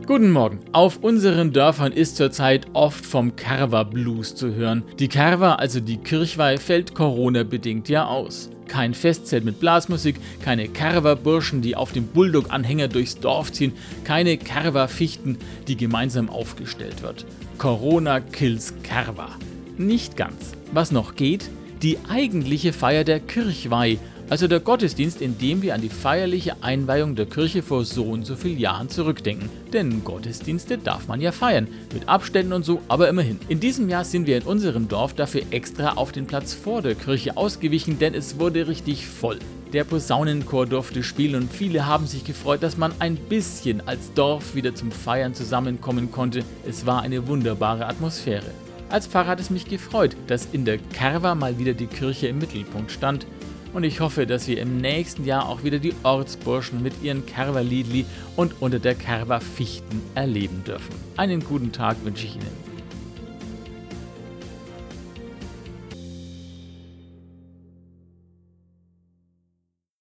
Guten Morgen. Auf unseren Dörfern ist zurzeit oft vom Karwa-Blues zu hören. Die Karwa, also die Kirchweih, fällt Corona-bedingt ja aus. Kein Festzelt mit Blasmusik, keine Karwa-Burschen, die auf dem Bulldog-Anhänger durchs Dorf ziehen, keine Karwa-Fichten, die gemeinsam aufgestellt wird. Corona kills Karwa. Nicht ganz. Was noch geht? Die eigentliche Feier der Kirchweih, also der Gottesdienst, in dem wir an die feierliche Einweihung der Kirche vor so und so vielen Jahren zurückdenken. Denn Gottesdienste darf man ja feiern, mit Abständen und so, aber immerhin. In diesem Jahr sind wir in unserem Dorf dafür extra auf den Platz vor der Kirche ausgewichen, denn es wurde richtig voll. Der Posaunenchor durfte spielen und viele haben sich gefreut, dass man ein bisschen als Dorf wieder zum Feiern zusammenkommen konnte. Es war eine wunderbare Atmosphäre. Als Pfarrer hat es mich gefreut, dass in der Karwa mal wieder die Kirche im Mittelpunkt stand. Und ich hoffe, dass wir im nächsten Jahr auch wieder die Ortsburschen mit ihren Karwa-Liedli und unter der Karwa-Fichten erleben dürfen. Einen guten Tag wünsche ich Ihnen.